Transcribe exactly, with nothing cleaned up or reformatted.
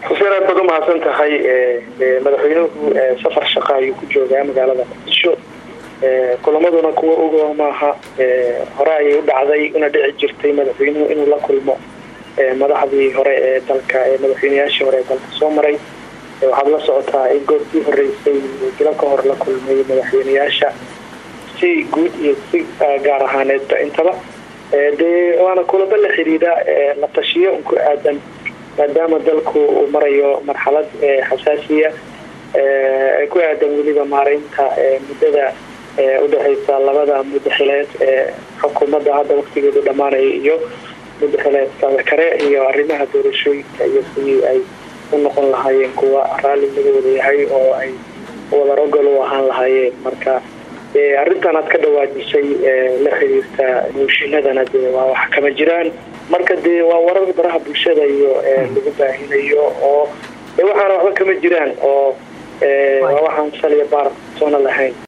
xuseen badan mahadsan tahay ee madaxweynuhu safar shaqo ayuu ku joogaa magaalada Muqdisho ee kulamaduna kuwa ugu maaha ee hore ay u dhacday una dhici jirtay madaxweynuhu inuu la kulmo ee madaxdii hore ee dalka ee madaxweynayaashii hore ee dalka soo maray waxaad la socotaa in goobtii horeysay jira ka hor la kulmay madaxweynayaasha si guud iyo si gaar ahaaneed intaba ee waana kulaba la xiriira la tashiyo ku aadan maadaama dalku uu marayo marxalad xasaasiya ee ku aadan waliba maareynta muddada u dhaxaysa labada madaxweyne ee xukuumadda hadda waqtigeedu dhamaanay iyo madaxweynaha kale iyo arrimaha doorashooyinka iyo sidii ay u noqon lahaayeen kuwa raali laga wada yahay oo ay wada rogol u ahaan lahaayeen marka ee arrintan aad ka dhawaajisay la xiriirta muushinadana waa wax kama jiraan marka dee waa warar baraha bulshada iyo lagu baahinayo oo waxaan waxba kama jiraan oo waxaan saliya baar soo lahayn